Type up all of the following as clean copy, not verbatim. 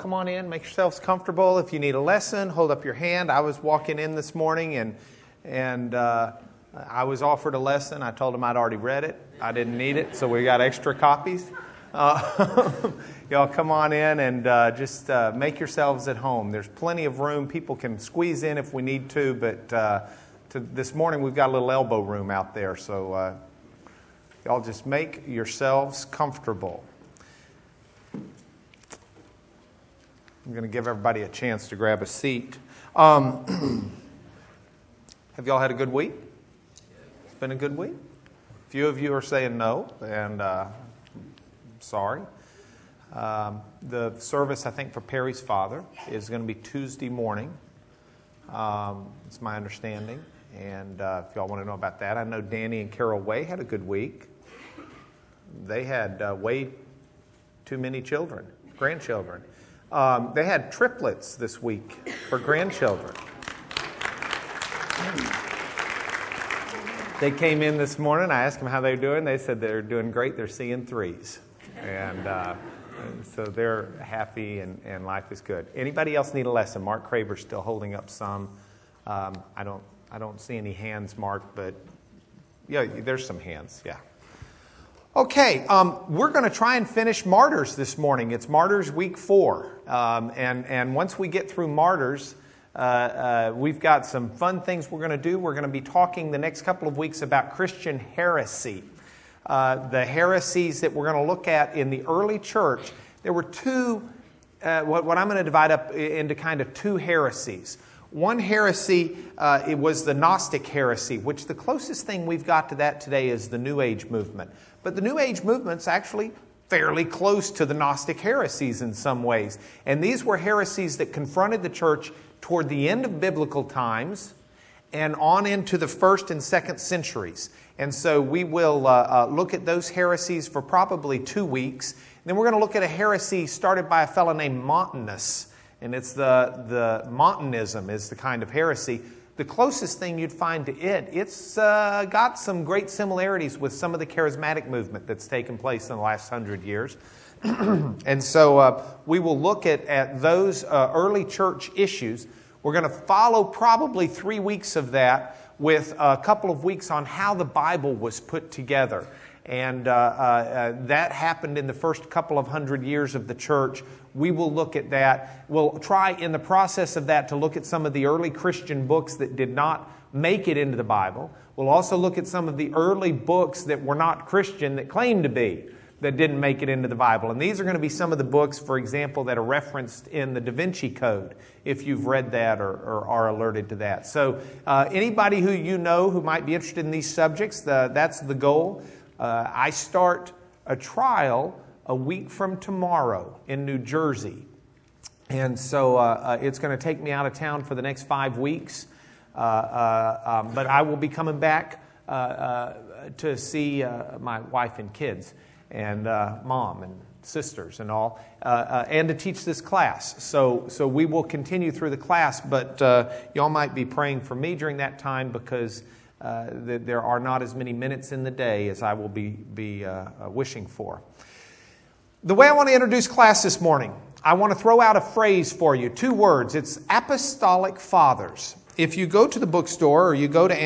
come on in, make yourselves comfortable. If you need a lesson, hold up your hand. I was walking in this morning and I was offered a lesson. I told them I'd already read it. I didn't need it, so we got extra copies. Y'all come on in and just make yourselves at home. There's plenty of room. People can squeeze in if we need to, but this morning we've got a little elbow room out there, so y'all just make yourselves comfortable. I'm going to give everybody a chance to grab a seat. Have y'all had a good week? It's been a good week? A few of you are saying no, and sorry. The service, I think, for Perry's father is going to be Tuesday morning. It's my understanding. And if y'all want to know about that, I know Danny and Carol Way had a good week. They had way too many grandchildren. They had triplets this week for grandchildren. They came in this morning. I asked them how they were doing. They said they're doing great. They're seeing threes. And so they're happy and life is good. Anybody else need a lesson? Mark Craver's still holding up some. I don't see any hands marked, but yeah, there's some hands. Yeah. Okay, we're going to try and finish Martyrs this morning. It's Martyrs week 4. And once we get through Martyrs, we've got some fun things we're going to do. We're going to be talking the next couple of weeks about Christian heresy. The heresies that we're going to look at in the early church. There were two, what I'm going to divide up into kind of two heresies. One heresy, it was the Gnostic heresy, which the closest thing we've got to that today is the New Age movement. But the New Age movement's actually fairly close to the Gnostic heresies in some ways. And these were heresies that confronted the church toward the end of biblical times and on into the 1st and 2nd centuries. And so we will look at those heresies for probably 2 weeks. And then we're going to look at a heresy started by a fellow named Montanus. And it's the Montanism is the kind of heresy. The closest thing you'd find to it's got some great similarities with some of the charismatic movement that's taken place in the last 100 years. And so we will look at those early church issues. We're going to follow probably 3 weeks of that with a couple of weeks on how the Bible was put together. And that happened in the first couple of 100 years of the church. We will look at that. We'll try in the process of that to look at some of the early Christian books that did not make it into the Bible. We'll also look at some of the early books that were not Christian that claimed to be, that didn't make it into the Bible. And these are going to be some of the books, for example, that are referenced in the Da Vinci Code, if you've read that or are alerted to that. So anybody who you know who might be interested in these subjects, that's the goal. I start a trial a week from tomorrow in New Jersey. And so it's going to take me out of town for the next 5 weeks. But I will be coming back to see my wife and kids and mom and sisters and all, and to teach this class. So we will continue through the class, but y'all might be praying for me during that time because there are not as many minutes in the day as I will be wishing for. The way I want to introduce class this morning, I want to throw out a phrase for you, 2 words. It's Apostolic Fathers. If you go to the bookstore or you go to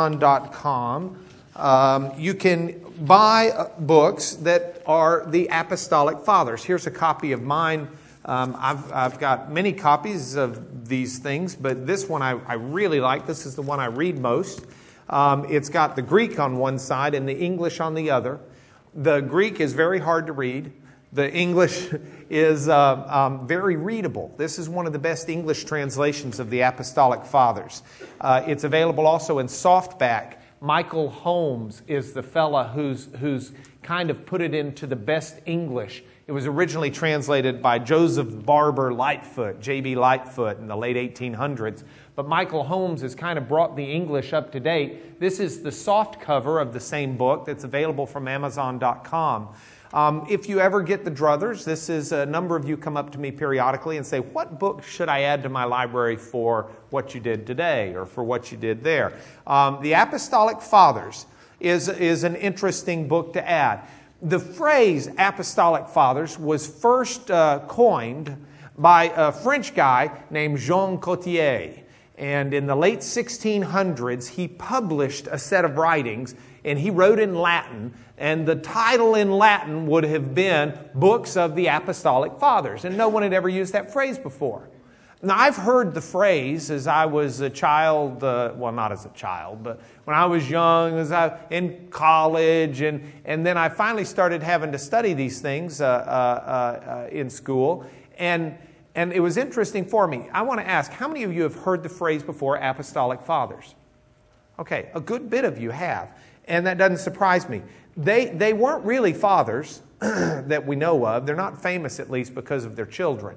Amazon.com, you can buy books that are the Apostolic Fathers. Here's a copy of mine. I've got many copies of these things, but this one I really like. This is the one I read most. It's got the Greek on one side and the English on the other. The Greek is very hard to read. The English is very readable. This is one of the best English translations of the Apostolic Fathers. It's available also in softback. Michael Holmes is the fella who's kind of put it into the best English. It was originally translated by Joseph Barber Lightfoot, J.B. Lightfoot, in the late 1800s. But Michael Holmes has kind of brought the English up to date. This is the soft cover of the same book that's available from Amazon.com. If you ever get the druthers, this is a number of you come up to me periodically and say, what book should I add to my library for what you did today or for what you did there? The Apostolic Fathers is an interesting book to add. The phrase Apostolic Fathers was first coined by a French guy named Jean Cotier. And in the late 1600s, he published a set of writings, and he wrote in Latin, and the title in Latin would have been Books of the Apostolic Fathers. And no one had ever used that phrase before. Now, I've heard the phrase as I was a child, well, not as a child, but when I was young, as I in college, and then I finally started having to study these things in school, and it was interesting for me. I want to ask, how many of you have heard the phrase before, Apostolic Fathers? Okay, a good bit of you have, and that doesn't surprise me. They weren't really fathers that we know of. They're not famous, at least, because of their children.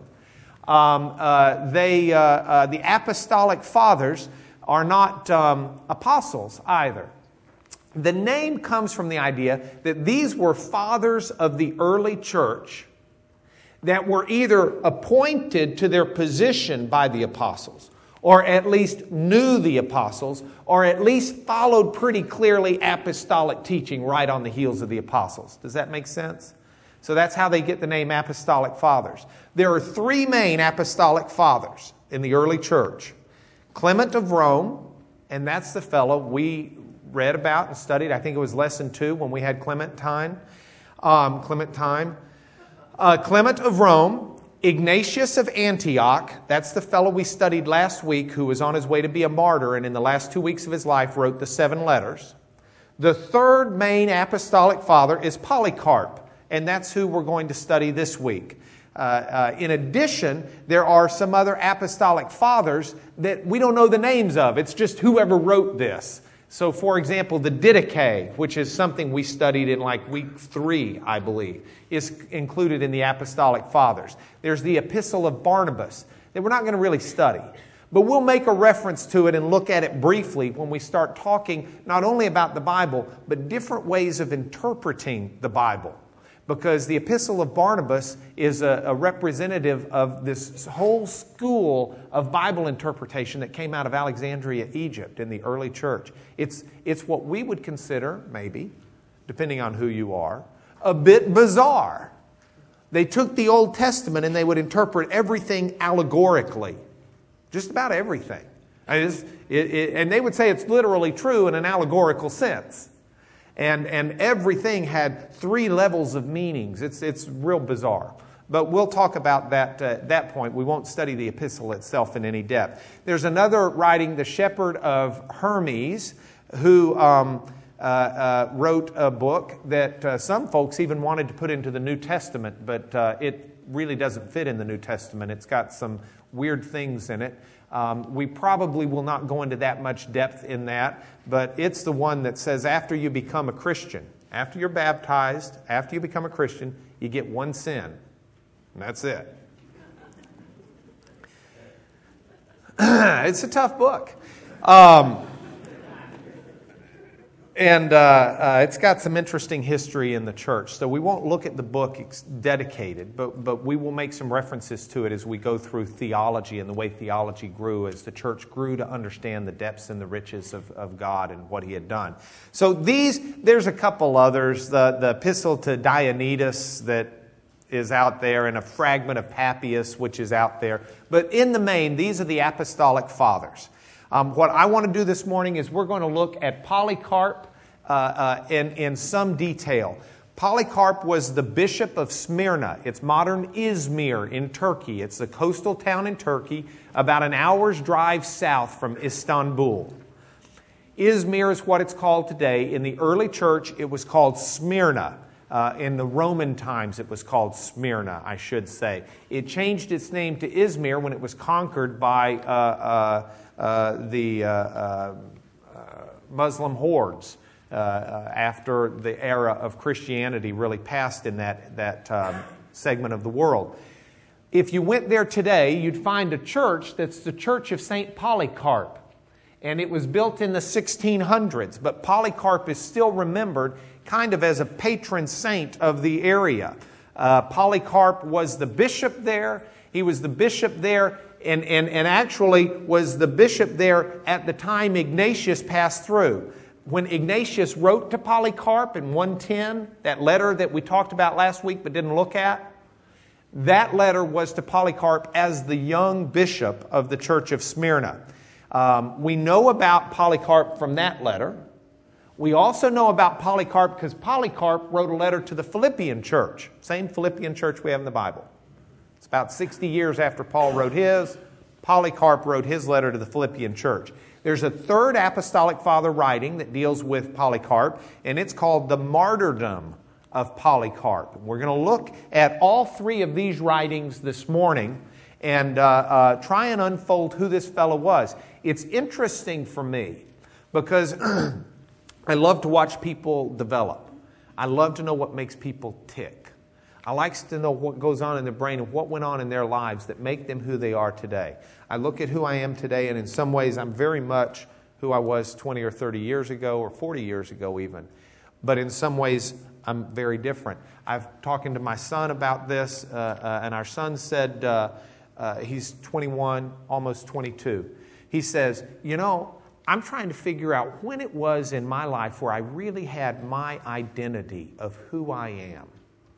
The Apostolic Fathers are not apostles either. The name comes from the idea that these were fathers of the early church that were either appointed to their position by the apostles, or at least knew the apostles, or at least followed pretty clearly apostolic teaching right on the heels of the apostles. Does that make sense? So that's how they get the name Apostolic Fathers. There are three main Apostolic Fathers in the early church. Clement of Rome, and that's the fellow we read about and studied. I think it was lesson 2 when we had Clementine. Clement of Rome. Ignatius of Antioch, that's the fellow we studied last week who was on his way to be a martyr and in the last 2 weeks of his life wrote the 7 letters. The third main Apostolic Father is Polycarp. And that's who we're going to study this week. In addition, there are some other apostolic fathers that we don't know the names of. It's just whoever wrote this. So, for example, the Didache, which is something we studied in like week 3, I believe, is included in the apostolic fathers. There's the Epistle of Barnabas that we're not going to really study. But we'll make a reference to it and look at it briefly when we start talking not only about the Bible, but different ways of interpreting the Bible. Because the Epistle of Barnabas is a representative of this whole school of Bible interpretation that came out of Alexandria, Egypt, in the early church. It's what we would consider, maybe, depending on who you are, a bit bizarre. They took the Old Testament and they would interpret everything allegorically. Just about everything. And they would say it's literally true in an allegorical sense. And everything had 3 levels of meanings. It's real bizarre. But we'll talk about that at that point. We won't study the epistle itself in any depth. There's another writing, the Shepherd of Hermes, who wrote a book that some folks even wanted to put into the New Testament, but it really doesn't fit in the New Testament. It's got some weird things in it. We probably will not go into that much depth in that, but it's the one that says after you become a Christian, after you're baptized, after you become a Christian, you get one sin. And that's it. It's a tough book. And it's got some interesting history in the church. So we won't look at the book dedicated, but we will make some references to it as we go through theology and the way theology grew as the church grew to understand the depths and the riches of God and what He had done. So there's a couple others. The Epistle to Dionysius that is out there, and a fragment of Papias, which is out there. But in the main, these are the Apostolic Fathers. What I want to do this morning is we're going to look at Polycarp in some detail. Polycarp was the bishop of Smyrna. It's modern Izmir in Turkey. It's a coastal town in Turkey, about an hour's drive south from Istanbul. Izmir is what it's called today. In the early church, it was called Smyrna. In the Roman times, it was called Smyrna, I should say. It changed its name to Izmir when it was conquered by the Muslim hordes after the era of Christianity really passed in that segment of the world. If you went there today, you'd find a church that's the Church of St. Polycarp. And it was built in the 1600s, but Polycarp is still remembered kind of as a patron saint of the area. Polycarp was the bishop there. He was the bishop there and actually was the bishop there at the time Ignatius passed through. When Ignatius wrote to Polycarp in 110, that letter that we talked about last week but didn't look at, That letter was to Polycarp as the young bishop of the church of Smyrna. We know about Polycarp from that letter. We also know about Polycarp because Polycarp wrote a letter to the Philippian church, same Philippian church we have in the Bible. It's about 60 years after Paul wrote his. Polycarp wrote his letter to the Philippian church. There's a third apostolic father writing that deals with Polycarp, and it's called the Martyrdom of Polycarp. We're going to look at all three of these writings this morning and try and unfold who this fellow was. It's interesting for me because I love to watch people develop. I love to know what makes people tick. I like to know what goes on in their brain and what went on in their lives that make them who they are today. I look at who I am today, and in some ways I'm very much who I was 20 or 30 years ago or 40 years ago even. But in some ways, I'm very different. I've talking to my son about this, and our son said, he's 21, almost 22. He says, I'm trying to figure out when it was in my life where I really had my identity of who I am.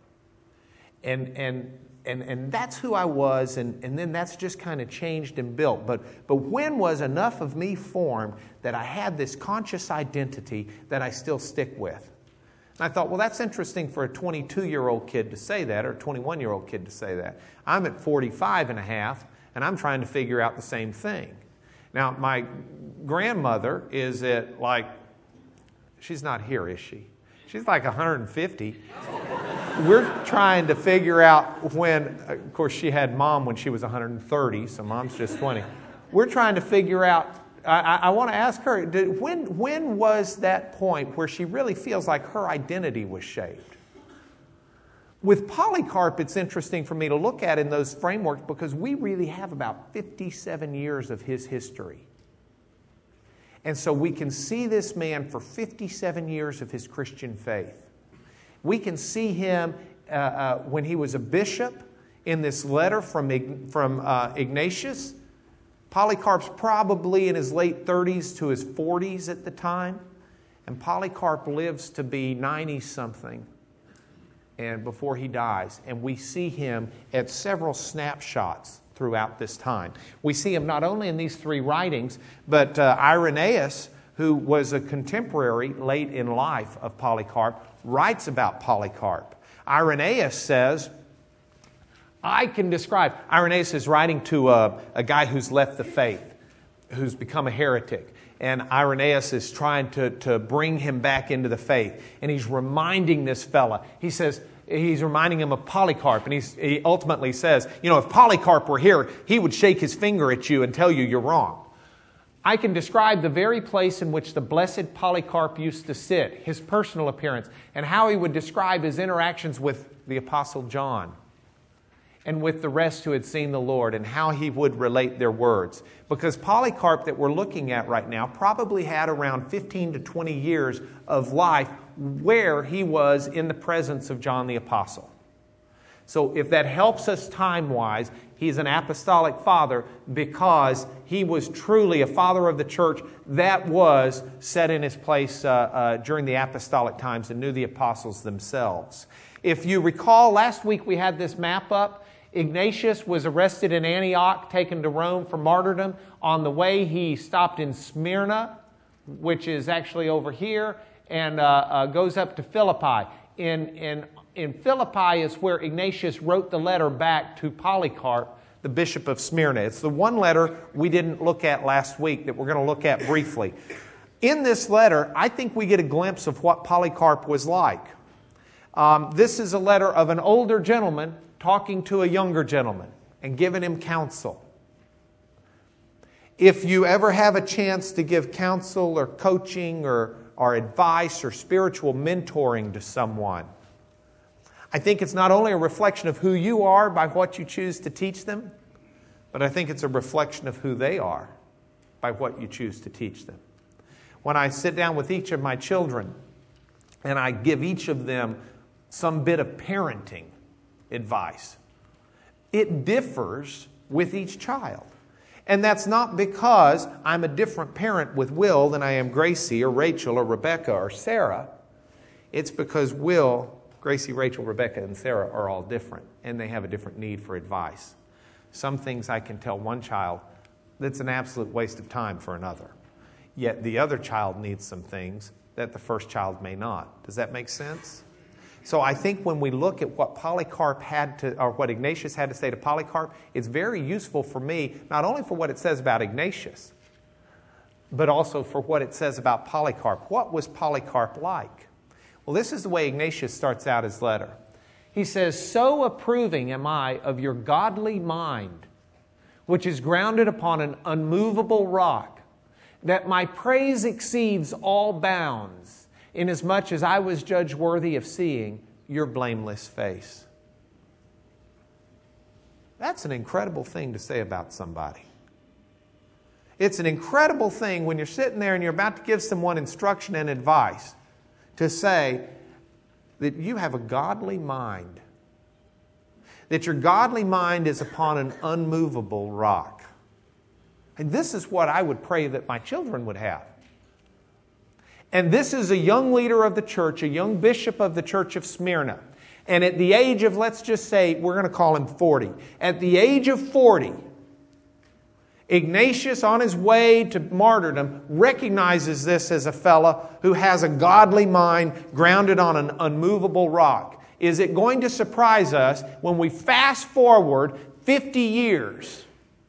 And that's who I was, and then that's just kind of changed and built. But when was enough of me formed that I had this conscious identity that I still stick with? And I thought, well, that's interesting for a 22-year-old kid to say that, or a 21-year-old kid to say that. I'm at 45 and a half, and I'm trying to figure out the same thing. Now, my grandmother is at she's not here, is she? She's like 150. We're trying to figure out when, of course, she had Mom when she was 130, so Mom's just 20. We're trying to figure out, I want to ask her, when was that point where she really feels like her identity was shaped? With Polycarp, it's interesting for me to look at in those frameworks because we really have about 57 years of his history. And so we can see this man for 57 years of his Christian faith. We can see him when he was a bishop in this letter from Ignatius. Polycarp's probably in his late 30s to his 40s at the time. And Polycarp lives to be 90-something and before he dies. And we see him at several snapshots throughout this time. We see him not only in these three writings, but Irenaeus, who was a contemporary late in life of Polycarp, writes about Polycarp. Irenaeus says, Irenaeus is writing to a guy who's left the faith, who's become a heretic. And Irenaeus is trying to bring him back into the faith. And he's reminding this fella. He says, he's reminding him of Polycarp. And he ultimately says, if Polycarp were here, he would shake his finger at you and tell you you're wrong. I can describe the very place in which the blessed Polycarp used to sit, his personal appearance, and how he would describe his interactions with the Apostle John and with the rest who had seen the Lord, and how he would relate their words. Because Polycarp that we're looking at right now probably had around 15 to 20 years of life where he was in the presence of John the Apostle. So if that helps us time-wise, he's an apostolic father because he was truly a father of the church that was set in his place during the apostolic times and knew the apostles themselves. If you recall, last week we had this map up. Ignatius was arrested in Antioch, taken to Rome for martyrdom. On the way, he stopped in Smyrna, which is actually over here, and goes up to Philippi. In Philippi is where Ignatius wrote the letter back to Polycarp, the bishop of Smyrna. It's the one letter we didn't look at last week that we're going to look at briefly. In this letter, I think we get a glimpse of what Polycarp was like. This is a letter of an older gentleman talking to a younger gentleman and giving him counsel. If you ever have a chance to give counsel or coaching or advice or spiritual mentoring to someone, I think it's not only a reflection of who you are by what you choose to teach them, but I think it's a reflection of who they are by what you choose to teach them. When I sit down with each of my children and I give each of them some bit of parenting advice, it differs with each child. And that's not because I'm a different parent with Will than I am Gracie or Rachel or Rebecca or Sarah. It's because Will, Gracie, Rachel, Rebecca, and Sarah are all different, and they have a different need for advice. Some things I can tell one child that's an absolute waste of time for another. Yet the other child needs some things that the first child may not. Does that make sense? So I think when we look at what Polycarp had to, or what Ignatius had to say to Polycarp, it's very useful for me, not only for what it says about Ignatius, but also for what it says about Polycarp. What was Polycarp like? Well, this is the way Ignatius starts out his letter. He says, "So approving am I of your godly mind, which is grounded upon an unmovable rock, that my praise exceeds all bounds, inasmuch as I was judged worthy of seeing your blameless face." That's an incredible thing to say about somebody. It's an incredible thing when you're sitting there and you're about to give someone instruction and advice to say that you have a godly mind, that your godly mind is upon an unmovable rock. And this is what I would pray that my children would have. And this is a young leader of the church, a young bishop of the church of Smyrna. And at the age of, let's just say, we're going to call him 40. At the age of 40, Ignatius, on his way to martyrdom, recognizes this as a fella who has a godly mind grounded on an unmovable rock. Is it going to surprise us when we fast forward 50 years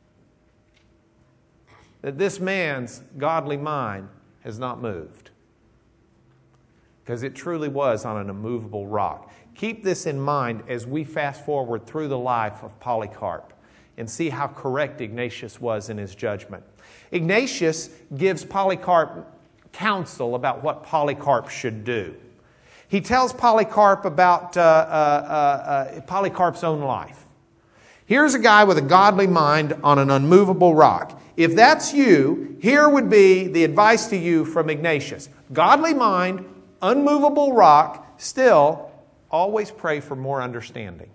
that this man's godly mind has not moved? Because it truly was on an immovable rock. Keep this in mind as we fast forward through the life of Polycarp and see how correct Ignatius was in his judgment. Ignatius gives Polycarp counsel about what Polycarp should do. He tells Polycarp about Polycarp's own life. Here's a guy with a godly mind on an unmovable rock. If that's you, here would be the advice to you from Ignatius. Godly mind, unmovable rock, still, always pray for more understanding.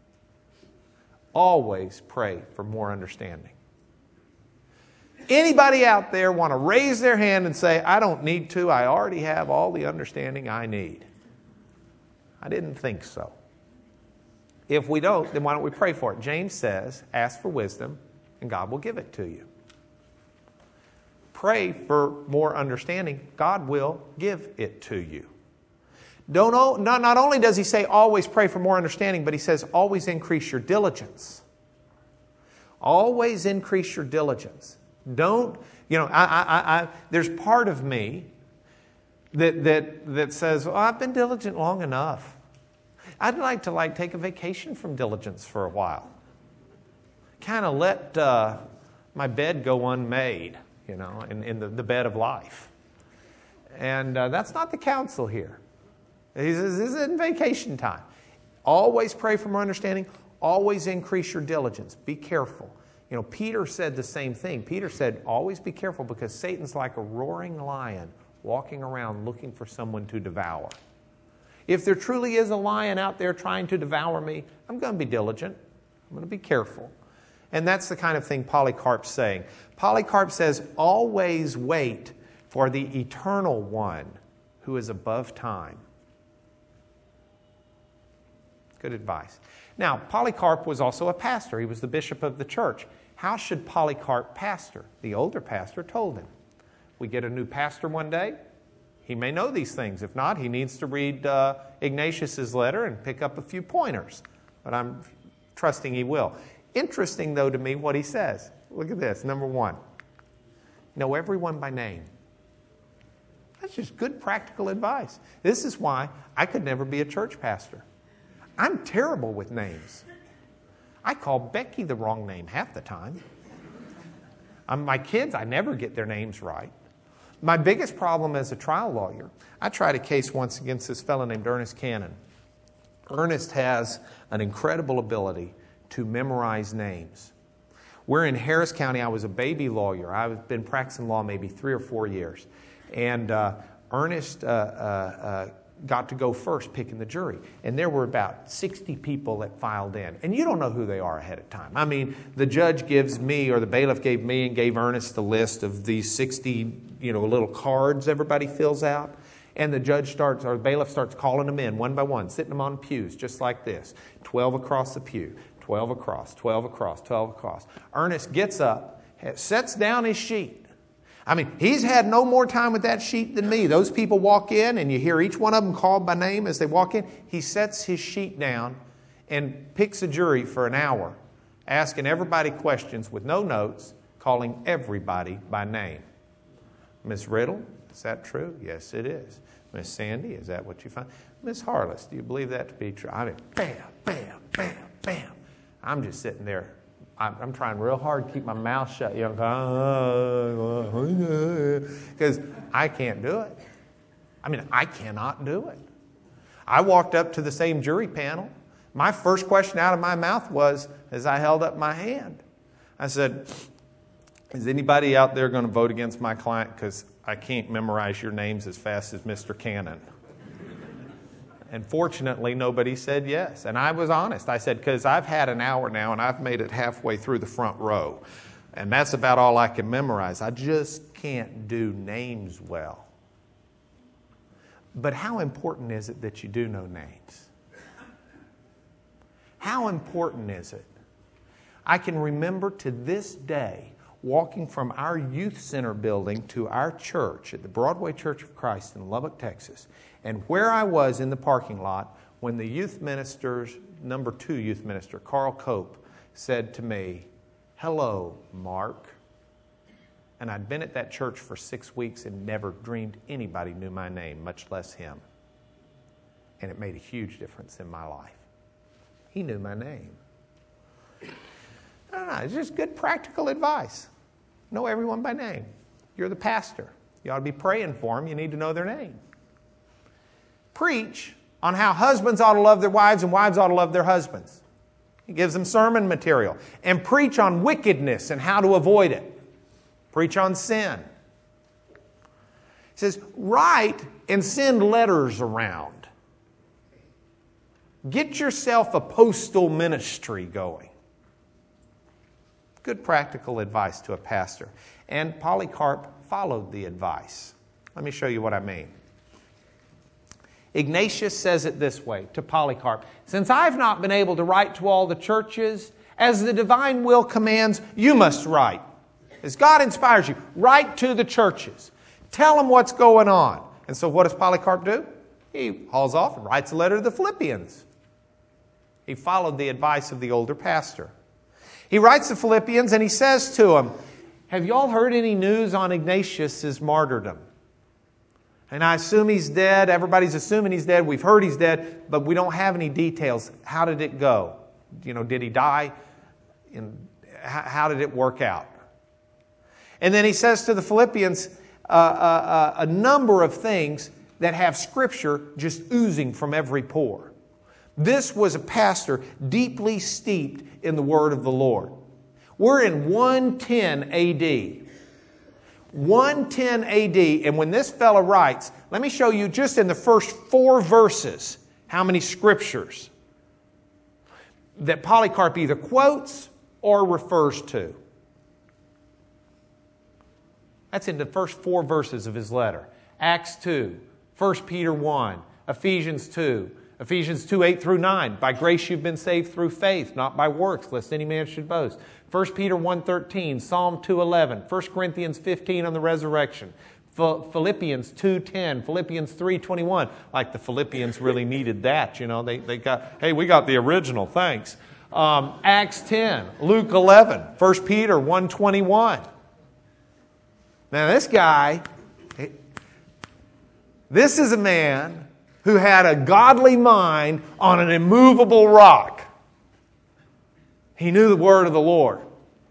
Always pray for more understanding. Anybody out there want to raise their hand and say, "I don't need to, I already have all the understanding I need"? I didn't think so. If we don't, then why don't we pray for it? James says, ask for wisdom, and God will give it to you. Pray for more understanding. God will give it to you. Not only does he say always pray for more understanding, but he says always increase your diligence. Always increase your diligence. Don't, there's part of me that says, "Oh, I've been diligent long enough. I'd like to take a vacation from diligence for a while. Kind of let my bed go unmade, in the bed of life." And that's not the counsel here. He says, this isn't vacation time. Always pray for more understanding. Always increase your diligence. Be careful. Peter said the same thing. Peter said, always be careful because Satan's like a roaring lion walking around looking for someone to devour. If there truly is a lion out there trying to devour me, I'm going to be diligent. I'm going to be careful. And that's the kind of thing Polycarp's saying. Polycarp says, always wait for the eternal one who is above time. Good advice. Now, Polycarp was also a pastor. He was the bishop of the church. How should Polycarp pastor? The older pastor told him. We get a new pastor one day. He may know these things. If not, he needs to read Ignatius's letter and pick up a few pointers. But I'm trusting he will. Interesting, though, to me, what he says. Look at this. Number 1, know everyone by name. That's just good practical advice. This is why I could never be a church pastor. I'm terrible with names. I call Becky the wrong name half the time. My kids, I never get their names right. My biggest problem as a trial lawyer, I tried a case once against this fellow named Ernest Cannon. Ernest has an incredible ability to memorize names. We're in Harris County. I was a baby lawyer. I've been practicing law maybe 3 or 4 years. And Ernest got to go first picking the jury. And there were about 60 people that filed in. And you don't know who they are ahead of time. I mean, the judge gives me, or the bailiff gave me and gave Ernest the list of these 60, little cards everybody fills out. And the bailiff starts calling them in one by one, sitting them on pews just like this. 12 across the pew, 12 across, 12 across, 12 across. Ernest gets up, sets down his sheet. I mean, he's had no more time with that sheet than me. Those people walk in and you hear each one of them called by name as they walk in. He sets his sheet down and picks a jury for an hour, asking everybody questions with no notes, calling everybody by name. Miss Riddle, is that true? Yes, it is. Miss Sandy, is that what you find? Miss Harless, do you believe that to be true? I mean, bam, bam, bam, bam. I'm just sitting there. I'm trying real hard to keep my mouth shut, because I can't do it. I mean, I cannot do it. I walked up to the same jury panel. My first question out of my mouth was, as I held up my hand, I said, is anybody out there going to vote against my client because I can't memorize your names as fast as Mr. Cannon? And fortunately, nobody said yes. And I was honest. I said, because I've had an hour now and I've made it halfway through the front row. And that's about all I can memorize. I just can't do names well. But how important is it that you do know names? How important is it? I can remember to this day walking from our youth center building to our church at the Broadway Church of Christ in Lubbock, Texas, and where I was in the parking lot when the youth minister's, number 2 youth minister, Carl Cope, said to me, "Hello, Mark." And I'd been at that church for 6 weeks and never dreamed anybody knew my name, much less him. And it made a huge difference in my life. He knew my name. I don't know, it's just good practical advice. Know everyone by name. You're the pastor. You ought to be praying for them. You need to know their name. Preach on how husbands ought to love their wives and wives ought to love their husbands. He gives them sermon material. And preach on wickedness and how to avoid it. Preach on sin. He says, write and send letters around. Get yourself a postal ministry going. Good practical advice to a pastor. And Polycarp followed the advice. Let me show you what I mean. Ignatius says it this way to Polycarp. Since I've not been able to write to all the churches, as the divine will commands, you must write. As God inspires you, write to the churches. Tell them what's going on. And so what does Polycarp do? He hauls off and writes a letter to the Philippians. He followed the advice of the older pastor. He writes to Philippians and he says to them, have you all heard any news on Ignatius' martyrdom? And I assume he's dead. Everybody's assuming he's dead. We've heard he's dead, but we don't have any details. How did it go? Did he die? How did it work out? And then he says to the Philippians a number of things that have Scripture just oozing from every pore. This was a pastor deeply steeped in the Word of the Lord. We're in 110 A.D. 110 A.D. And when this fellow writes, let me show you just in the first 4 verses how many Scriptures that Polycarp either quotes or refers to. That's in the first 4 verses of his letter. Acts 2, 1 Peter 1, Ephesians 2, Ephesians 2, 8 through 9. By grace you've been saved through faith, not by works, lest any man should boast. 1 Peter 1:13, Psalm 2:11, 1 Corinthians 15 on the resurrection, Philippians 2:10, Philippians 3:21. Like the Philippians really needed that, They got, hey, we got the original, thanks. Acts 10, Luke 11, 1 Peter 1:21. Now this guy, this is a man who had a godly mind on an immovable rock. He knew the word of the Lord.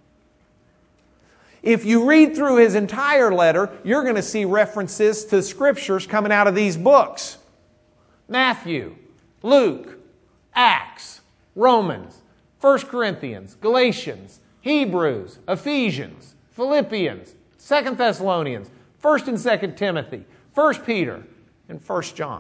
If you read through his entire letter, you're going to see references to Scriptures coming out of these books. Matthew, Luke, Acts, Romans, 1 Corinthians, Galatians, Hebrews, Ephesians, Philippians, 2 Thessalonians, 1 and 2 Timothy, 1 Peter, and 1 John.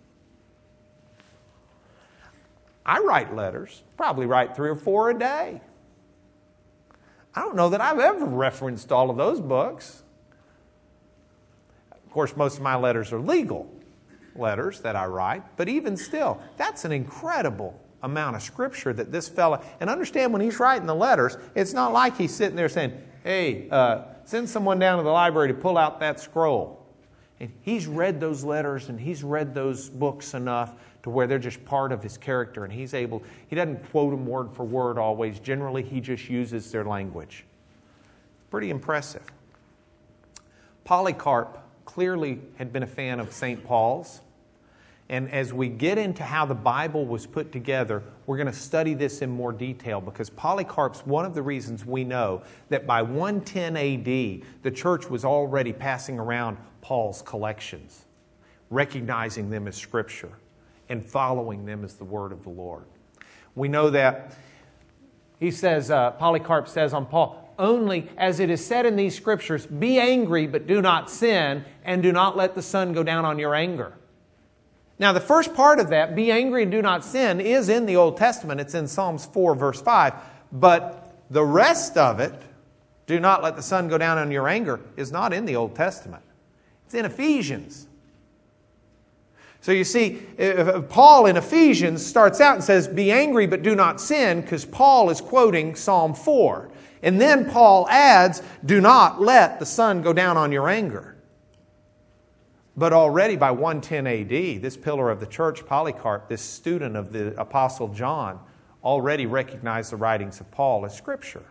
I write letters, probably write 3 or 4 a day. I don't know that I've ever referenced all of those books. Of course, most of my letters are legal. letters that I write, but even still, that's an incredible amount of Scripture that this fella, and understand when he's writing the letters, it's not like he's sitting there saying, hey, send someone down to the library to pull out that scroll. And he's read those letters and he's read those books enough to where they're just part of his character, and he doesn't quote them word for word always. Generally, he just uses their language. Pretty impressive. Polycarp clearly had been a fan of St. Paul's. And as we get into how the Bible was put together, we're going to study this in more detail, because Polycarp's one of the reasons we know that by 110 AD, the church was already passing around Paul's collections, recognizing them as Scripture and following them as the Word of the Lord. We know that he says, Polycarp says on Paul, only as it is said in these Scriptures, be angry but do not sin, and do not let the sun go down on your anger. Now, the first part of that, be angry and do not sin, is in the Old Testament. It's in Psalms 4, verse 5. But the rest of it, do not let the sun go down on your anger, is not in the Old Testament. It's in Ephesians. So you see, Paul in Ephesians starts out and says, be angry but do not sin, because Paul is quoting Psalm 4. And then Paul adds, do not let the sun go down on your anger. But already by 110 AD, this pillar of the church, Polycarp, this student of the Apostle John, already recognized the writings of Paul as Scripture.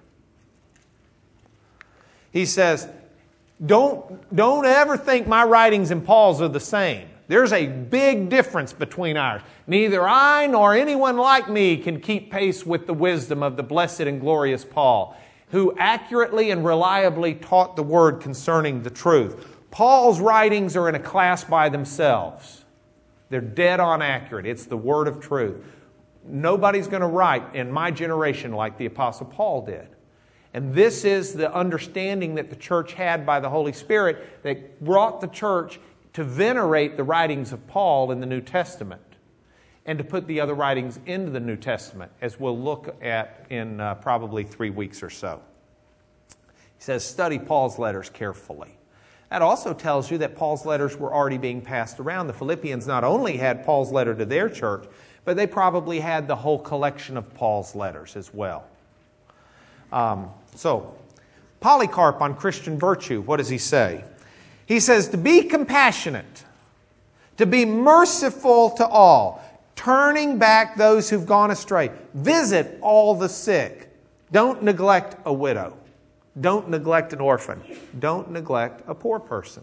He says, don't ever think my writings and Paul's are the same. There's a big difference between ours. Neither I nor anyone like me can keep pace with the wisdom of the blessed and glorious Paul, who accurately and reliably taught the Word concerning the truth. Paul's writings are in a class by themselves. They're dead on accurate. It's the Word of truth. Nobody's going to write in my generation like the Apostle Paul did. And this is the understanding that the church had by the Holy Spirit that brought the church to venerate the writings of Paul in the New Testament and to put the other writings into the New Testament, as we'll look at in probably 3 weeks or so. He says, study Paul's letters carefully. That also tells you that Paul's letters were already being passed around. The Philippians not only had Paul's letter to their church, but they probably had the whole collection of Paul's letters as well. So, Polycarp on Christian virtue, what does he say? He says, to be compassionate, to be merciful to all, turning back those who've gone astray, visit all the sick, don't neglect a widow. Don't neglect an orphan. Don't neglect a poor person.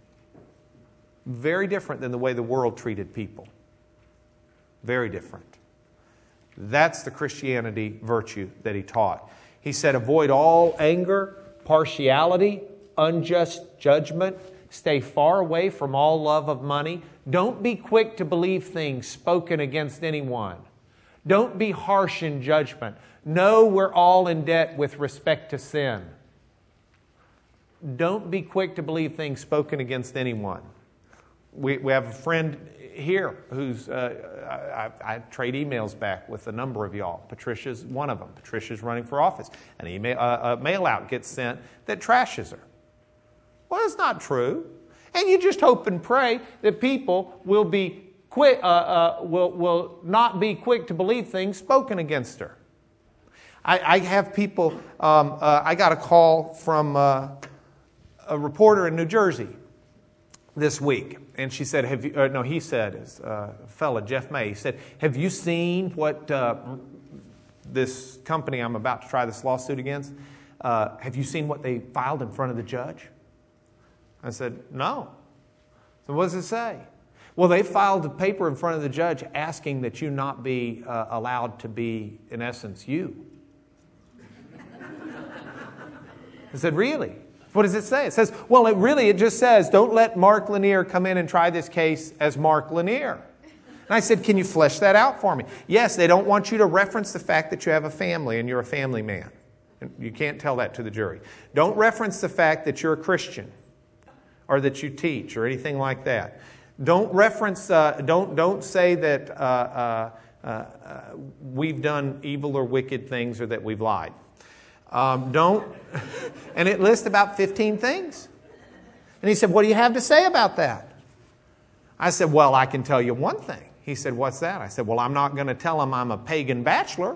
Very different than the way the world treated people. Very different. That's the Christianity virtue that he taught. He said, avoid all anger, partiality, unjust judgment. Stay far away from all love of money. Don't be quick to believe things spoken against anyone. Don't be harsh in judgment. Know we're all in debt with respect to sin. Don't be quick to believe things spoken against anyone. We have a friend here who's, I trade emails back with a number of y'all. Patricia's one of them. Patricia's running for office. An email, a mail out gets sent that trashes her. Well, it's not true. And you just hope and pray that people will be quick, will not be quick to believe things spoken against her. I have people, I got a call from a reporter in New Jersey this week. And she said, he said, a fella, Jeff May, he said, have you seen what this company I'm about to try this lawsuit against, have you seen what they filed in front of the judge? I said, no. So what does it say? Well, they filed a paper in front of the judge asking that you not be allowed to be, in essence, you. I said, really? What does it say? It says, well, it just says, don't let Mark Lanier come in and try this case as Mark Lanier. And I said, can you flesh that out for me? Yes, they don't want you to reference the fact that you have a family and you're a family man. You can't tell that to the jury. Don't reference the fact that you're a Christian or that you teach or anything like that. Don't reference, don't say that we've done evil or wicked things or that we've lied. And it lists about 15 things. And he said, what do you have to say about that? I said, well, I can tell you one thing. He said, what's that? I said, well, I'm not going to tell him I'm a pagan bachelor.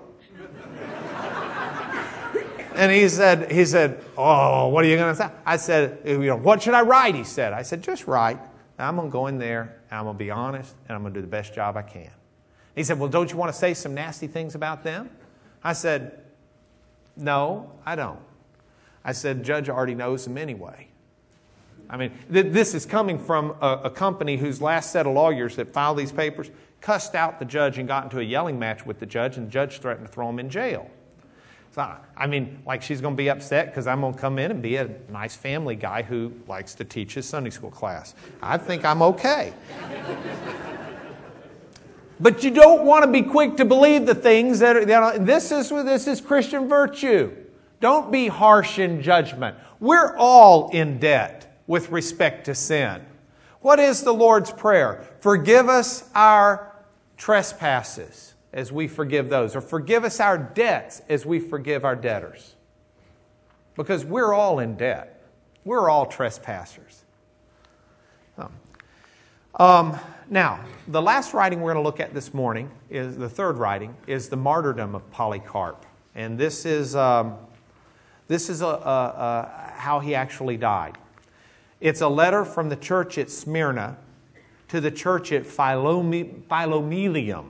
And he said, oh, what are you going to say? I said, what should I write? He said. I said, just write. I'm going to go in there, and I'm going to be honest, and I'm going to do the best job I can. He said, well, don't you want to say some nasty things about them? I said, no, I don't. I said, Judge already knows them anyway. I mean, this is coming from a company whose last set of lawyers that filed these papers cussed out the judge and got into a yelling match with the judge, and the judge threatened to throw him in jail. So, I mean, like she's going to be upset because I'm going to come in and be a nice family guy who likes to teach his Sunday school class. I think I'm okay. But you don't want to be quick to believe the things that are, this is Christian virtue. Don't be harsh in judgment. We're all in debt with respect to sin. What is the Lord's Prayer? Forgive us our trespasses as we forgive those. Or forgive us our debts as we forgive our debtors. Because we're all in debt. We're all trespassers. Now, the last writing we're going to look at this morning, is the third writing, is the martyrdom of Polycarp. And this is how he actually died. It's a letter from the church at Smyrna to the church at Philomelium.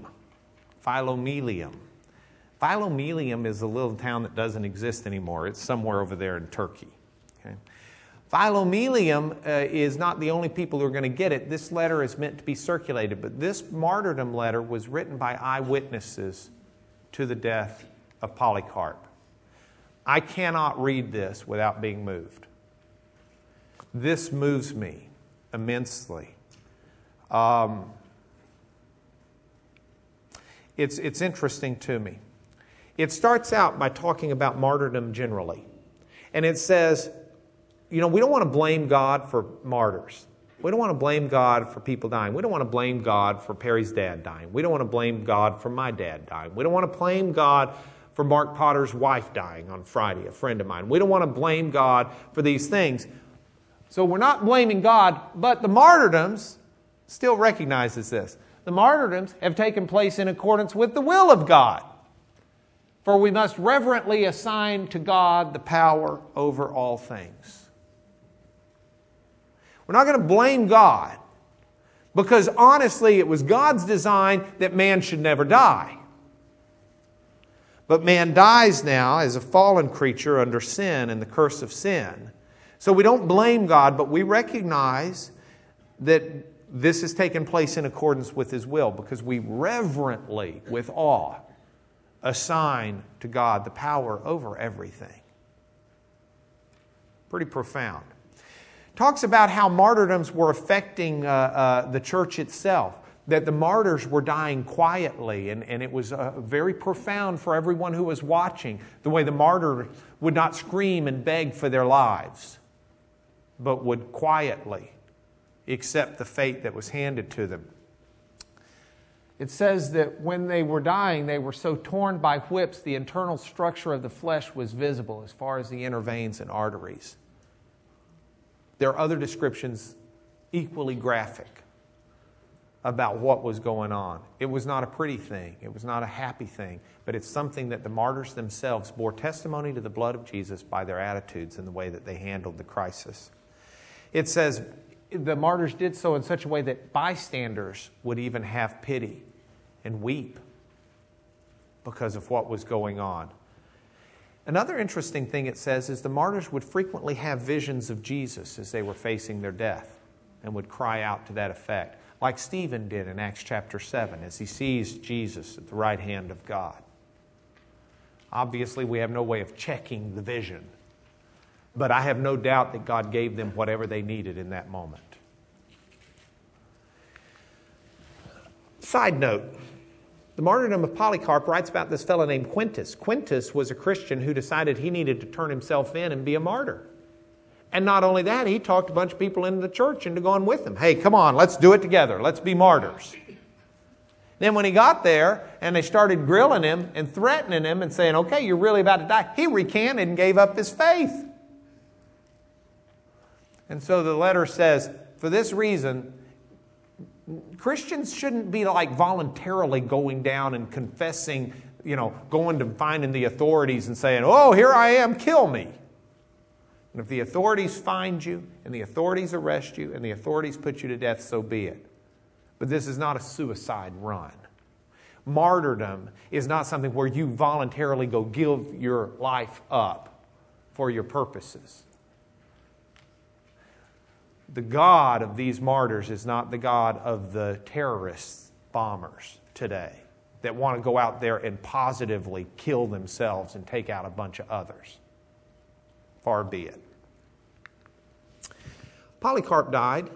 Philomelium is a little town that doesn't exist anymore. It's somewhere over there in Turkey. Okay? Philomelium is not the only people who are going to get it. This letter is meant to be circulated, but this martyrdom letter was written by eyewitnesses to the death of Polycarp. I cannot read this without being moved. This moves me immensely. It's interesting to me. It starts out by talking about martyrdom generally. And it says, we don't want to blame God for martyrs. We don't want to blame God for people dying. We don't want to blame God for Perry's dad dying. We don't want to blame God for my dad dying. We don't want to blame God for Mark Potter's wife dying on Friday, a friend of mine. We don't want to blame God for these things. So we're not blaming God, but the martyrdoms still recognizes this. The martyrdoms have taken place in accordance with the will of God. For we must reverently assign to God the power over all things. We're not going to blame God, because honestly it was God's design that man should never die. But man dies now as a fallen creature under sin and the curse of sin. So we don't blame God, but we recognize that this has taken place in accordance with His will, because we reverently, with awe, assign to God the power over everything. Pretty profound. Talks about how martyrdoms were affecting the church itself, that the martyrs were dying quietly, and it was very profound for everyone who was watching, the way the martyr would not scream and beg for their lives, but would quietly accept the fate that was handed to them. It says that when they were dying, they were so torn by whips, the internal structure of the flesh was visible as far as the inner veins and arteries. There are other descriptions equally graphic about what was going on. It was not a pretty thing. It was not a happy thing. But it's something that the martyrs themselves bore testimony to the blood of Jesus by their attitudes and the way that they handled the crisis. It says the martyrs did so in such a way that bystanders would even have pity and weep because of what was going on. Another interesting thing it says is the martyrs would frequently have visions of Jesus as they were facing their death and would cry out to that effect, like Stephen did in Acts chapter 7 as he sees Jesus at the right hand of God. Obviously, we have no way of checking the vision, but I have no doubt that God gave them whatever they needed in that moment. Side note, the martyrdom of Polycarp writes about this fellow named Quintus. Quintus was a Christian who decided he needed to turn himself in and be a martyr. And not only that, he talked a bunch of people into the church into going with him. Hey, come on, let's do it together. Let's be martyrs. Then when he got there and they started grilling him and threatening him and saying, okay, you're really about to die, he recanted and gave up his faith. And so the letter says, for this reason, Christians shouldn't be like voluntarily going down and confessing, going to finding the authorities and saying, oh, here I am, kill me. And if the authorities find you and the authorities arrest you and the authorities put you to death, so be it. But this is not a suicide run. Martyrdom is not something where you voluntarily go give your life up for your purposes. The God of these martyrs is not the God of the terrorist bombers today that want to go out there and positively kill themselves and take out a bunch of others. Far be it. Polycarp died,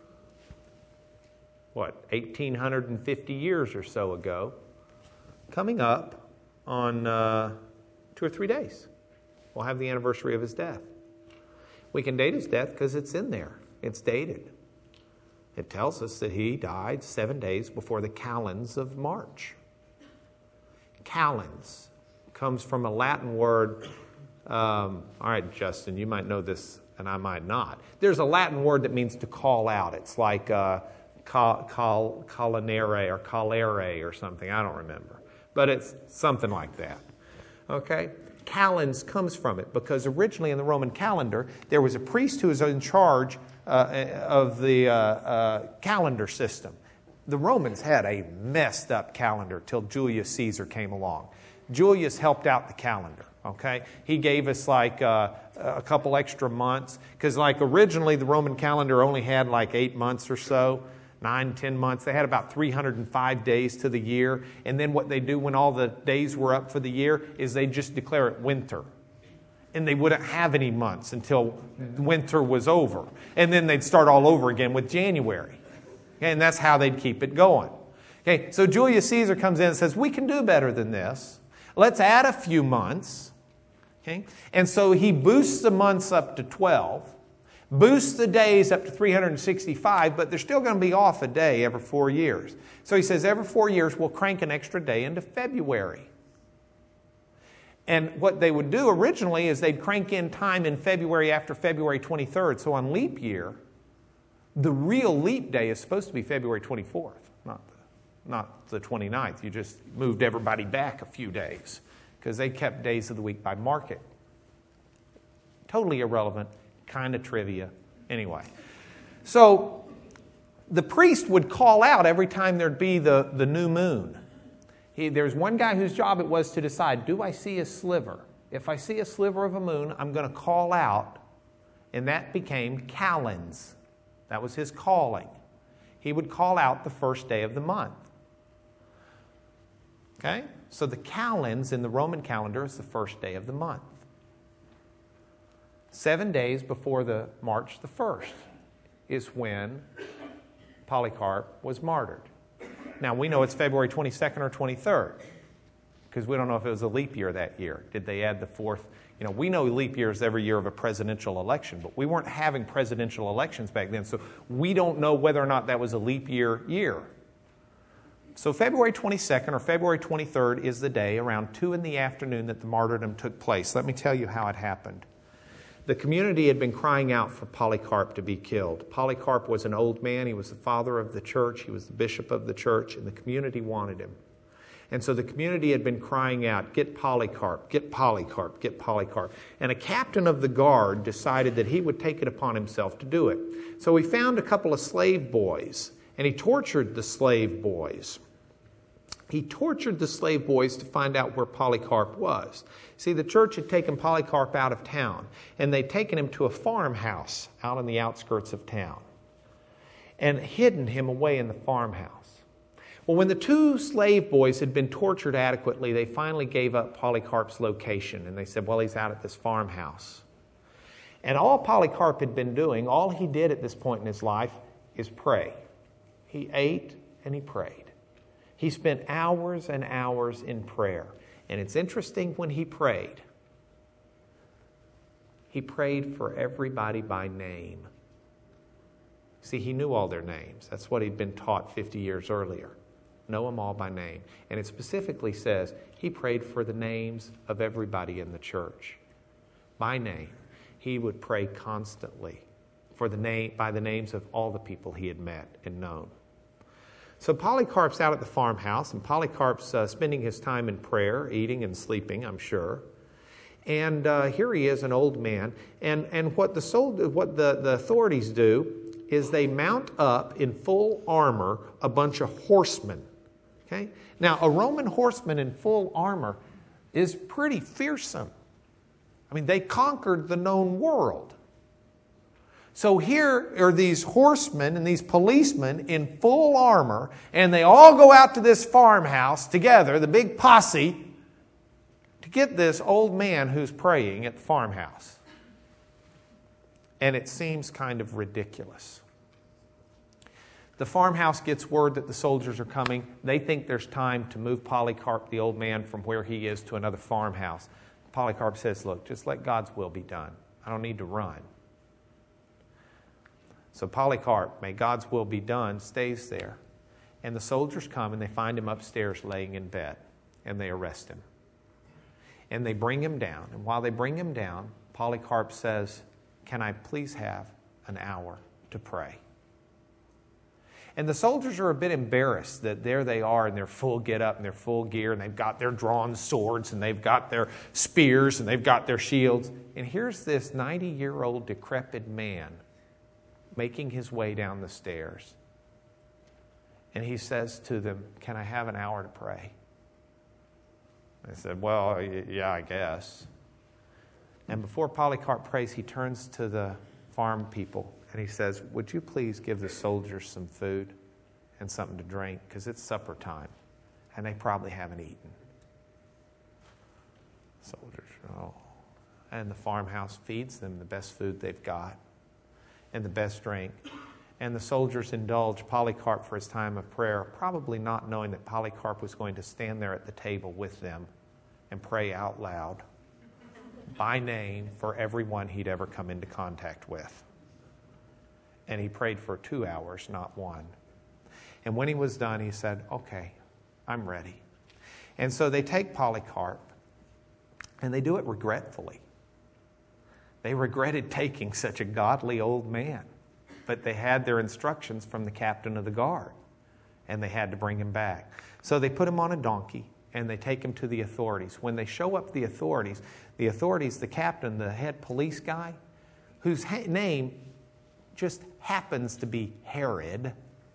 1,850 years or so ago, coming up on 2 or 3 days. We'll have the anniversary of his death. We can date his death because it's in there. It's dated. It tells us that he died 7 days before the Calends of March. Calends comes from a Latin word. All right, Justin, you might know this and I might not. There's a Latin word that means to call out. It's like calinere or calere or something. I don't remember. But it's something like that. Okay? Calends comes from it because originally in the Roman calendar, there was a priest who was in charge of the calendar system. The Romans had a messed up calendar till Julius Caesar came along. Julius helped out the calendar. Okay, he gave us like a couple extra months because like originally the Roman calendar only had like 8 months or so, 9, 10 months. They had about 305 days to the year. And then what they do when all the days were up for the year is they just declare it winter. And they wouldn't have any months until winter was over. And then they'd start all over again with January. Okay, and that's how they'd keep it going. Okay, so Julius Caesar comes in and says, we can do better than this. Let's add a few months. Okay? And so he boosts the months up to 12, boosts the days up to 365, but they're still going to be off a day every 4 years. So he says every 4 years we'll crank an extra day into February. And what they would do originally is they'd crank in time in February after February 23rd. So on leap year, the real leap day is supposed to be February 24th, not the 29th. You just moved everybody back a few days because they kept days of the week by market. Totally irrelevant, kind of trivia. Anyway, so the priest would call out every time there'd be the new moon. There's one guy whose job it was to decide, do I see a sliver? If I see a sliver of a moon, I'm going to call out, and that became Calends. That was his calling. He would call out the first day of the month. Okay? So the Calends in the Roman calendar is the first day of the month. 7 days before the March the 1st is when Polycarp was martyred. Now, we know it's February 22nd or 23rd because we don't know if it was a leap year that year. Did they add the fourth? We know leap years every year of a presidential election, but we weren't having presidential elections back then, so we don't know whether or not that was a leap year. So February 22nd or February 23rd is the day around 2 in the afternoon that the martyrdom took place. Let me tell you how it happened. The community had been crying out for Polycarp to be killed. Polycarp was an old man. He was the father of the church. He was the bishop of the church, and the community wanted him. And so the community had been crying out, get Polycarp, get Polycarp, get Polycarp. And a captain of the guard decided that he would take it upon himself to do it. So he found a couple of slave boys, and he tortured the slave boys. He tortured the slave boys to find out where Polycarp was. See, the church had taken Polycarp out of town, and they'd taken him to a farmhouse out on the outskirts of town and hidden him away in the farmhouse. Well, when the 2 slave boys had been tortured adequately, they finally gave up Polycarp's location, and they said, well, he's out at this farmhouse. And all Polycarp had been doing, all he did at this point in his life is pray. He ate and he prayed. He spent hours and hours in prayer. And it's interesting when he prayed for everybody by name. See, he knew all their names. That's what he'd been taught 50 years earlier. Know them all by name. And it specifically says he prayed for the names of everybody in the church. By name. He would pray constantly by the names of all the people he had met and known. So Polycarp's out at the farmhouse, and Polycarp's spending his time in prayer, eating and sleeping, I'm sure. And here he is, an old man. And what the authorities do is they mount up in full armor a bunch of horsemen. Okay? Now, a Roman horseman in full armor is pretty fearsome. I mean, they conquered the known world. So here are these horsemen and these policemen in full armor, and they all go out to this farmhouse together, the big posse, to get this old man who's praying at the farmhouse. And it seems kind of ridiculous. The farmhouse gets word that the soldiers are coming. They think there's time to move Polycarp, the old man, from where he is to another farmhouse. Polycarp says, look, just let God's will be done. I don't need to run. So Polycarp, may God's will be done, stays there. And the soldiers come and they find him upstairs laying in bed. And they arrest him. And they bring him down. And while they bring him down, Polycarp says, can I please have an hour to pray? And the soldiers are a bit embarrassed that there they are in their full get-up and their full gear, and they've got their drawn swords, and they've got their spears, and they've got their shields. And here's this 90-year-old decrepit man making his way down the stairs. And he says to them, can I have an hour to pray? They said, well, yeah, I guess. And before Polycarp prays, he turns to the farm people and he says, would you please give the soldiers some food and something to drink? Because it's supper time and they probably haven't eaten. Soldiers, oh. And the farmhouse feeds them the best food they've got and the best drink. And the soldiers indulge Polycarp for his time of prayer, probably not knowing that Polycarp was going to stand there at the table with them and pray out loud by name for everyone he'd ever come into contact with. And he prayed for 2 hours, not 1. And when he was done, he said, okay, I'm ready. And so they take Polycarp, and they do it regretfully. They regretted taking such a godly old man. But they had their instructions from the captain of the guard, and they had to bring him back. So they put him on a donkey, and they take him to the authorities. When they show up the authorities, the captain, the head police guy, whose name just happens to be Herod,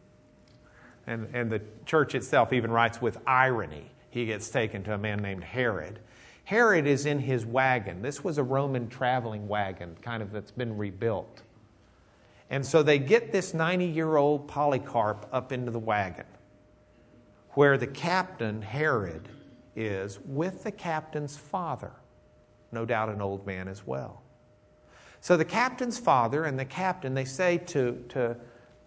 and the church itself even writes with irony, he gets taken to a man named Herod. Herod is in his wagon. This was a Roman traveling wagon, kind of that's been rebuilt. And so they get this 90-year-old Polycarp up into the wagon, where the captain, Herod, is with the captain's father, no doubt an old man as well. So the captain's father and the captain, they say to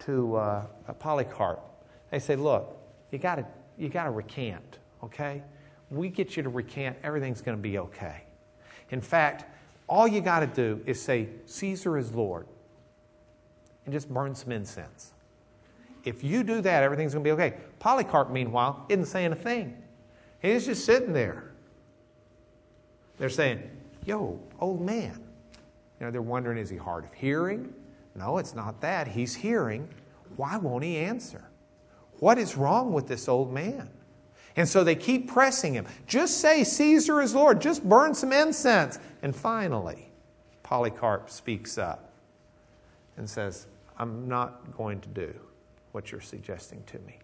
Polycarp, they say, look, you got to recant, okay? We get you to recant, everything's going to be okay. In fact, all you got to do is say, Caesar is Lord, and just burn some incense. If you do that, everything's going to be okay. Polycarp, meanwhile, isn't saying a thing. He's just sitting there. They're saying, yo, old man. You know, they're wondering, is he hard of hearing? No, it's not that. He's hearing. Why won't he answer? What is wrong with this old man? And so they keep pressing him. Just say Caesar is Lord. Just burn some incense. And finally, Polycarp speaks up and says, I'm not going to do what you're suggesting to me.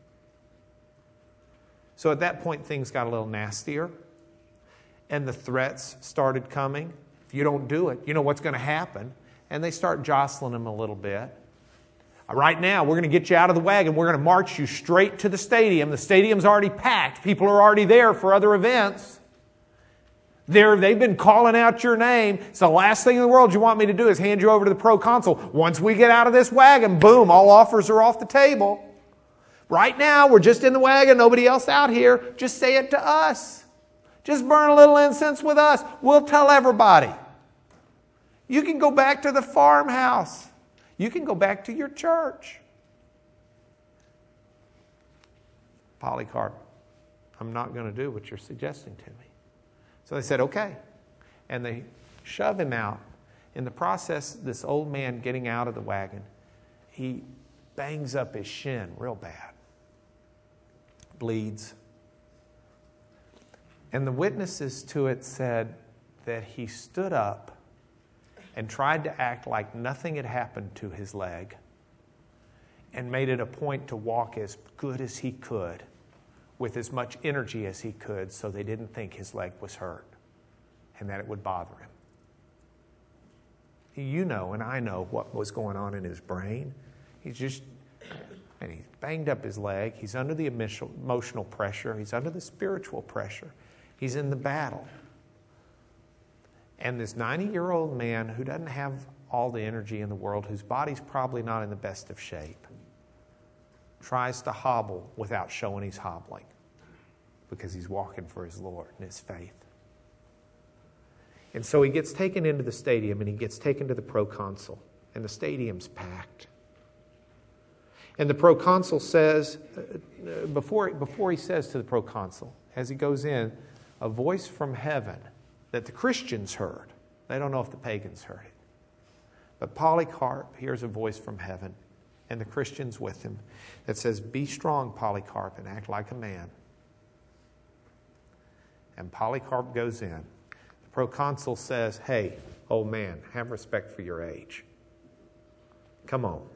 So at that point, things got a little nastier. And the threats started coming. If you don't do it, you know what's going to happen. And they start jostling him a little bit. Right now, we're going to get you out of the wagon. We're going to march you straight to the stadium. The stadium's already packed. People are already there for other events. They've been calling out your name. It's the last thing in the world you want me to do is hand you over to the proconsul. Once we get out of this wagon, boom, all offers are off the table. Right now, we're just in the wagon, nobody else out here. Just say it to us. Just burn a little incense with us. We'll tell everybody. You can go back to the farmhouse. You can go back to your church. Polycarp, I'm not going to do what you're suggesting to me. So they said, okay. And they shove him out. In the process, this old man getting out of the wagon, he bangs up his shin real bad. bleeds. And the witnesses to it said that he stood up and tried to act like nothing had happened to his leg and made it a point to walk as good as he could with as much energy as he could so they didn't think his leg was hurt and that it would bother him. You know and I know what was going on in his brain. And he banged up his leg. He's under the emotional pressure. He's under the spiritual pressure. He's in the battle. And this 90-year-old man who doesn't have all the energy in the world, whose body's probably not in the best of shape, tries to hobble without showing he's hobbling because he's walking for his Lord and his faith. And so he gets taken into the stadium and he gets taken to the proconsul, and the stadium's packed. And the proconsul says, before he says to the proconsul, as he goes in, a voice from heaven that the Christians heard. They don't know if the pagans heard it. But Polycarp hears a voice from heaven, and the Christians with him, that says, "Be strong, Polycarp, and act like a man." And Polycarp goes in. The proconsul says, "Hey, old man, have respect for your age. Come on.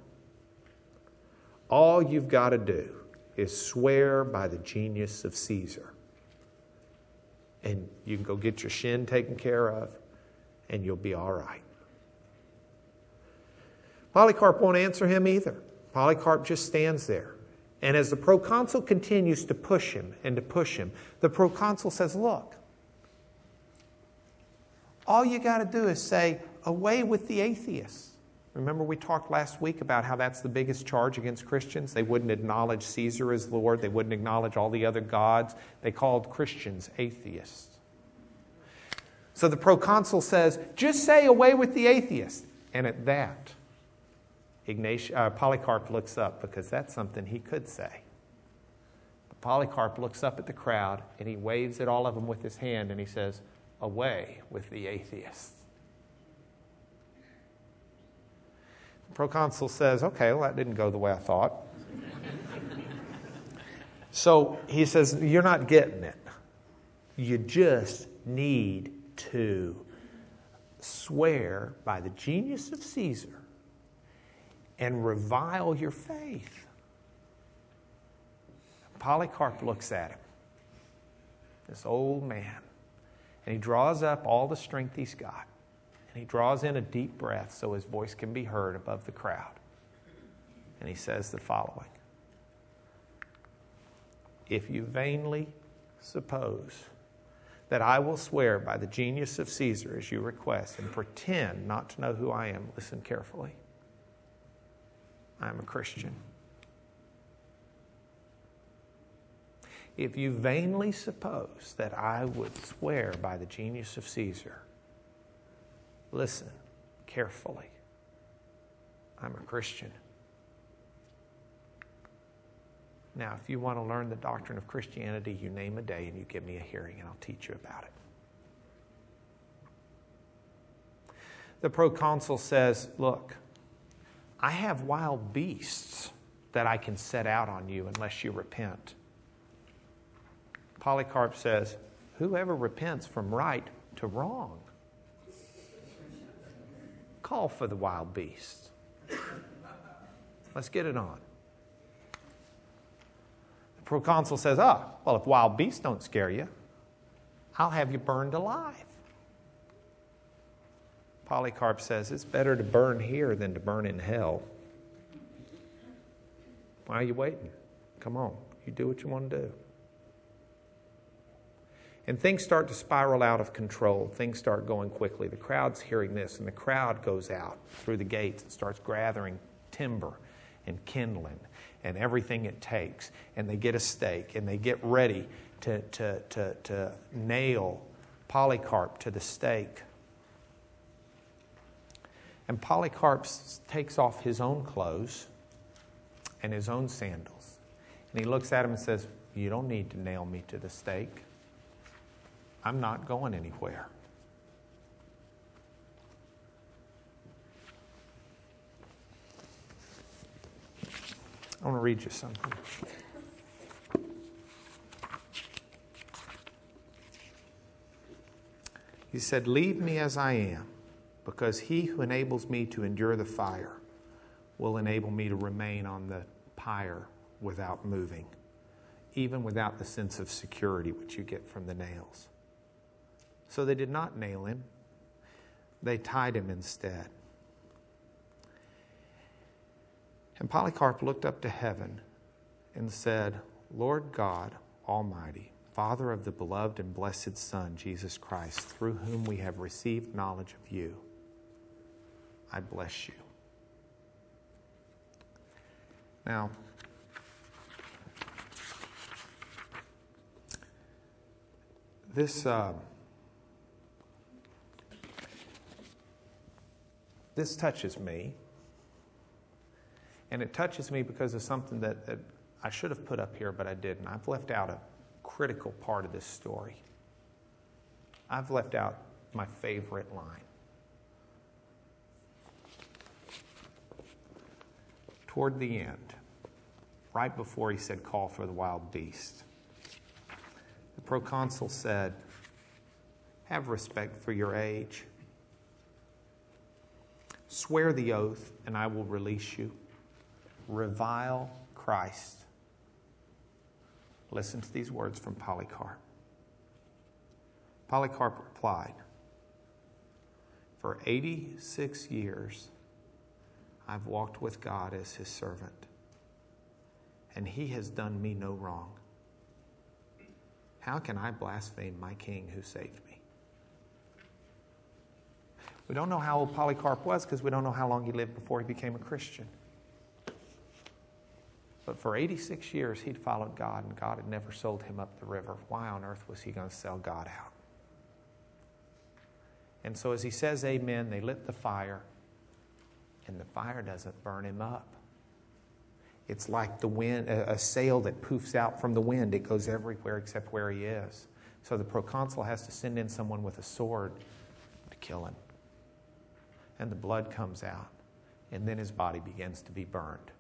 All you've got to do is swear by the genius of Caesar. And you can go get your shin taken care of, and you'll be all right." Polycarp won't answer him either. Polycarp just stands there. And as the proconsul continues to push him and to push him, the proconsul says, "Look, all you got to do is say, 'Away with the atheists.'" Remember we talked last week about how that's the biggest charge against Christians? They wouldn't acknowledge Caesar as Lord. They wouldn't acknowledge all the other gods. They called Christians atheists. So the proconsul says, "Just say, 'Away with the atheists.'" And at that, Polycarp looks up, because that's something he could say. But Polycarp looks up at the crowd and he waves at all of them with his hand and he says, "Away with the atheists." The proconsul says, "Okay, well, that didn't go the way I thought." So he says, "You're not getting it. You just need to swear by the genius of Caesar and revile your faith." Polycarp looks at him, this old man, and he draws up all the strength he's got. And he draws in a deep breath so his voice can be heard above the crowd. And he says the following: "If you vainly suppose that I will swear by the genius of Caesar as you request and pretend not to know who I am, listen carefully. I am a Christian. If you vainly suppose that I would swear by the genius of Caesar, listen carefully. I'm a Christian." Now, if you want to learn the doctrine of Christianity, you name a day and you give me a hearing and I'll teach you about it. The proconsul says, "Look, I have wild beasts that I can set out on you unless you repent." Polycarp says, "Whoever repents from right to wrong, call for the wild beasts. Let's get it on." The proconsul says, "Well, if wild beasts don't scare you, I'll have you burned alive." Polycarp says, "It's better to burn here than to burn in hell. Why are you waiting? Come on, you do what you want to do." And things start to spiral out of control. Things start going quickly. The crowd's hearing this, and the crowd goes out through the gates and starts gathering timber and kindling and everything it takes. And they get a stake, and they get ready to nail Polycarp to the stake. And Polycarp takes off his own clothes and his own sandals. And he looks at him and says, "You don't need to nail me to the stake. I'm not going anywhere." I want to read you something. He said, "Leave me as I am, because he who enables me to endure the fire will enable me to remain on the pyre without moving, even without the sense of security which you get from the nails." So they did not nail him. They tied him instead. And Polycarp looked up to heaven and said, "Lord God Almighty, Father of the beloved and blessed Son, Jesus Christ, through whom we have received knowledge of you, I bless you." Now, this touches me. And it touches me because of something that I should have put up here, but I didn't. I've left out a critical part of this story. I've left out my favorite line. Toward the end, right before he said, "Call for the wild beast," the proconsul said, "Have respect for your age. Swear the oath, and I will release you. Revile Christ." Listen to these words from Polycarp. Polycarp replied, "For 86 years I've walked with God as his servant, and he has done me no wrong. How can I blaspheme my king who saved me?" We don't know how old Polycarp was because we don't know how long he lived before he became a Christian. But for 86 years, he'd followed God, and God had never sold him up the river. Why on earth was he going to sell God out? And so as he says amen, they lit the fire, and the fire doesn't burn him up. It's like the wind, a sail that poofs out from the wind. It goes everywhere except where he is. So the proconsul has to send in someone with a sword to kill him. And the blood comes out, and then his body begins to be burned.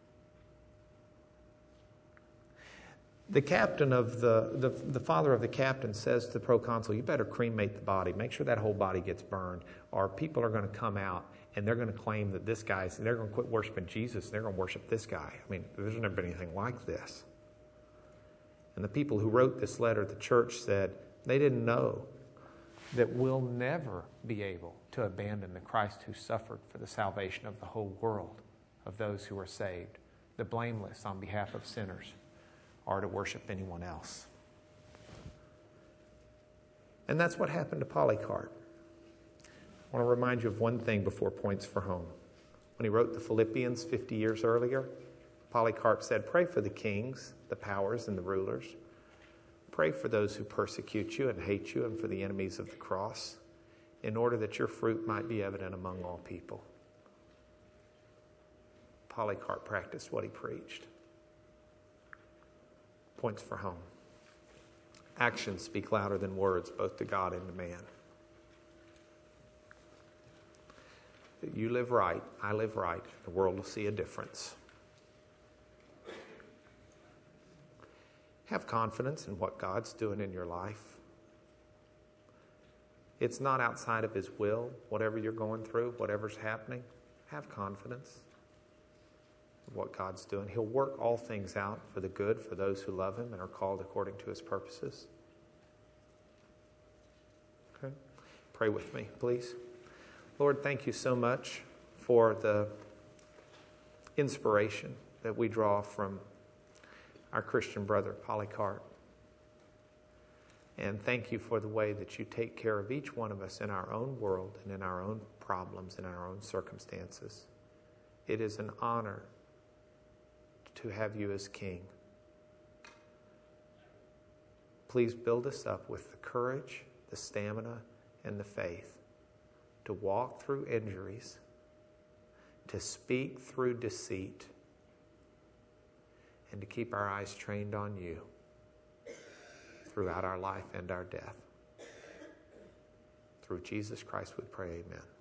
The captain of the father of the captain says to the proconsul, "You better cremate the body. Make sure that whole body gets burned, or people are going to come out and they're going to claim that this guy's, they're going to quit worshiping Jesus and they're going to worship this guy. I mean, there's never been anything like this." And the people who wrote this letter, the church said, they didn't know that we'll never be able to abandon the Christ who suffered for the salvation of the whole world, of those who are saved, the blameless on behalf of sinners, or to worship anyone else. And that's what happened to Polycarp. I want to remind you of one thing before points for home. When he wrote the Philippians 50 years earlier, Polycarp said, "Pray for the kings, the powers, and the rulers. Pray for those who persecute you and hate you, and for the enemies of the cross, in order that your fruit might be evident among all people." Polycarp practiced what he preached. Points for home. Actions speak louder than words, both to God and to man. That you live right, I live right, the world will see a difference. Have confidence in what God's doing in your life. It's not outside of his will, whatever you're going through, whatever's happening. Have confidence in what God's doing. He'll work all things out for the good for those who love him and are called according to his purposes. Okay? Pray with me, please. Lord, thank you so much for the inspiration that we draw from our Christian brother, Polycarp. And thank you for the way that you take care of each one of us in our own world and in our own problems and our own circumstances. It is an honor to have you as King. Please build us up with the courage, the stamina, and the faith to walk through injuries, to speak through deceit, and to keep our eyes trained on you throughout our life and our death. Through Jesus Christ we pray, amen.